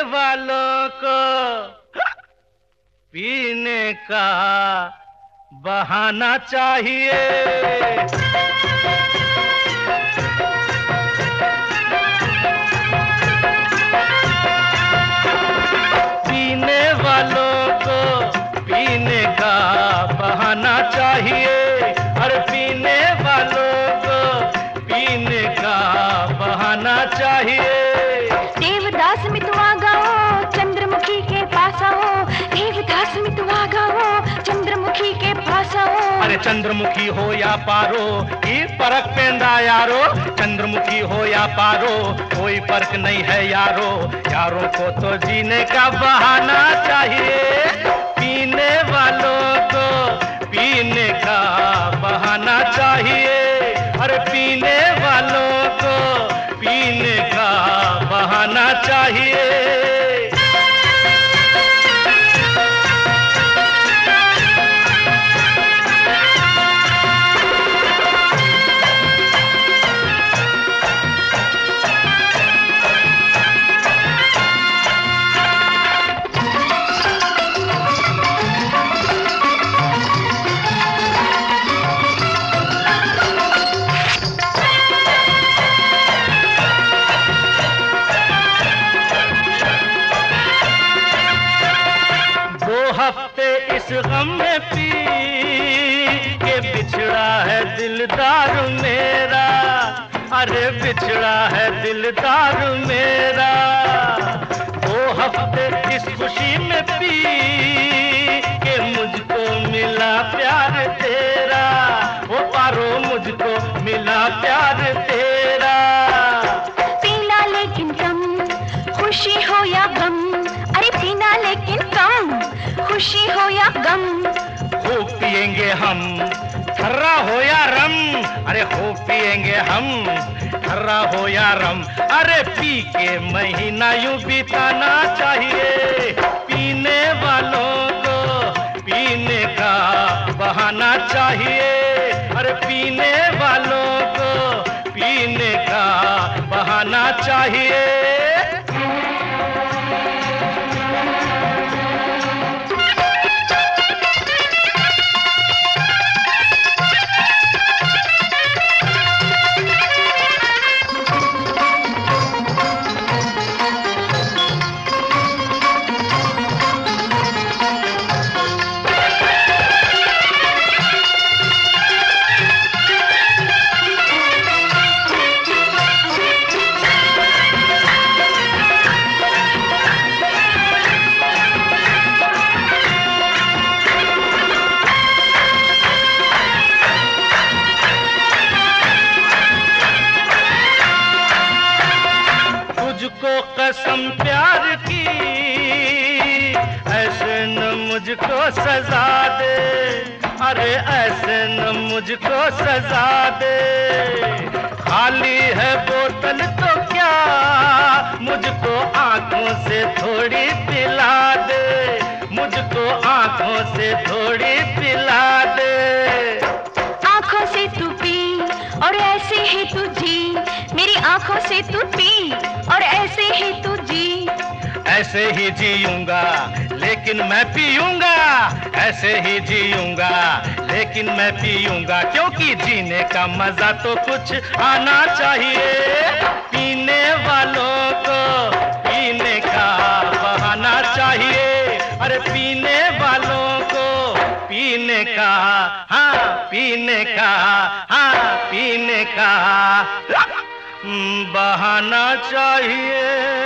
वालों को पीने का बहाना चाहिए। पीने वालों को पीने का बहाना चाहिए। और पीने वालों को पीने का बहाना चाहिए। देवदास में तू आ गाओ, चंद्रमुखी के पास आओ। देवदास में तू आ गाओ, चंद्रमुखी के पास आओ। अरे चंद्रमुखी हो या पारो, ये फर्क पेंदा यारो। चंद्रमुखी हो या पारो, कोई फर्क नहीं है यारो। यारों को तो जीने का बहाना चाहिए। पीने वालों को पीने का बहाना चाहिए। अरे पीने वालों को पीने का बहाना चाहिए। हफ्ते इस गम में पी के बिछड़ा है दिलदार मेरा। अरे बिछड़ा है दिलदार मेरा। 2 हफ्ते इस खुशी में पी के मुझको मिला प्यार तेरा। वो पारो मुझको मिला प्यार तेरा। पीना लेकिन कम, खुशी हो या गम। अरे पीना लेकिन कम, खुशी हो या गम। खूब पिएंगे हम, ठर्रा हो या रम। अरे खूब पिएंगे हम, ठर्रा हो या रम। अरे पी के महीना यूं बिताना चाहिए। पीने वालों को पीने का बहाना चाहिए। अरे पीने वालों को पीने का बहाना चाहिए। तुझको कसम प्यार की, ऐसे न मुझको सजा दे। अरे ऐसे न मुझको सजा दे। खाली है बोतल तो क्या, मुझको आंखों से थोड़ी पिला दे। मुझको आंखों से थोड़ी पिला दे। आंखों से तू पी और ऐसे ही तू जी। मेरी आंखों से तू पी और ऐसे ही तू जी। ऐसे ही जीऊंगा लेकिन मैं पीऊंगा। ऐसे ही जीऊंगा लेकिन मैं पीऊंगा। क्योंकि जीने का मजा तो कुछ आना चाहिए। पीने वालों को पीने का बहाना चाहिए। अरे पीने वालों को पीने का, हाँ पीने का, हाँ पीने का बहाना चाहिए।